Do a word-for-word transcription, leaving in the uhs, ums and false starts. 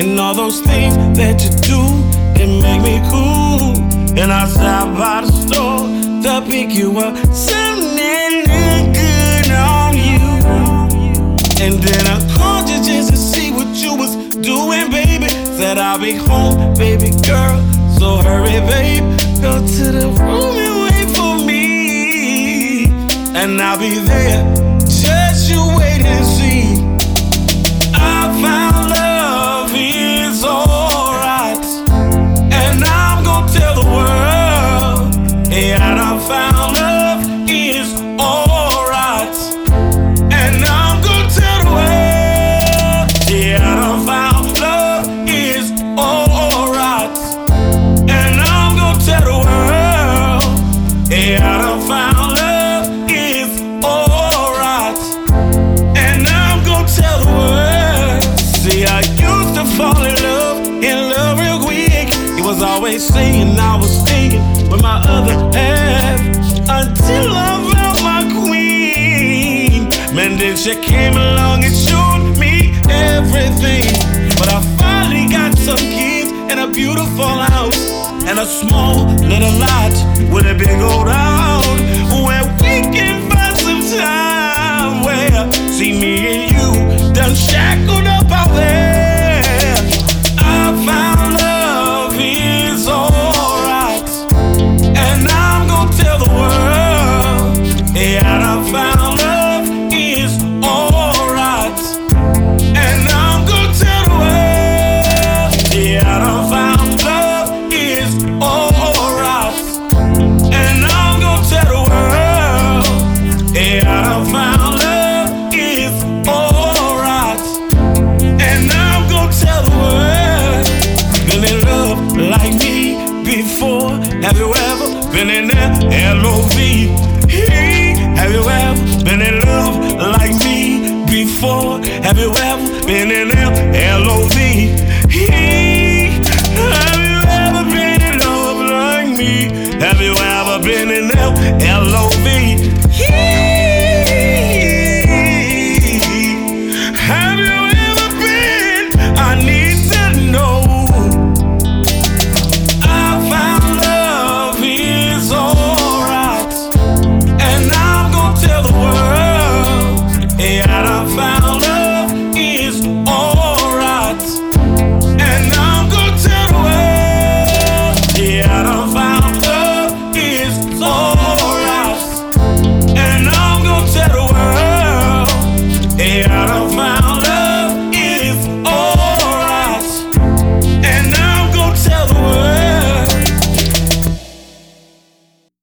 and all those things that you do, it make me cool. And I stop by the store to pick you up, something look good on you. And then I called you just to see what you was doing, baby. Said I'll be home, baby girl, so hurry, babe. Go to the room and wait for me, and I'll be there, just you wait and see. I found love is alright, and I'm gonna tell the world, yeah, I done found love is alright, and I'm gonna tell the world, yeah, I done found love is alright, and I'm gonna tell the world, yeah, I done found love is alright, and I'm gonna tell the world. See, I used to fall in love, in love real quick. He was always saying I was thinking with my other half, until I found my queen. Man, then she came along and showed me everything. But I finally got some kids and a beautiful house and a small little lot with a big old house where we can find some time where see me and you done shackled up out there. I found love is alright, and I'm gonna tell the world, yeah, I done found love is alright, and I'm gonna tell the world, yeah, I done found love is alright, and I'm gonna tell the world, yeah, I done found love is alright, and I'm gonna tell the world. Been in love like me before? Have you ever been in there? L O V E. Have you ever been in love like me before? Have you ever been in there? L O V E. Have you ever been in love like me? Have you ever been in there? L O V E.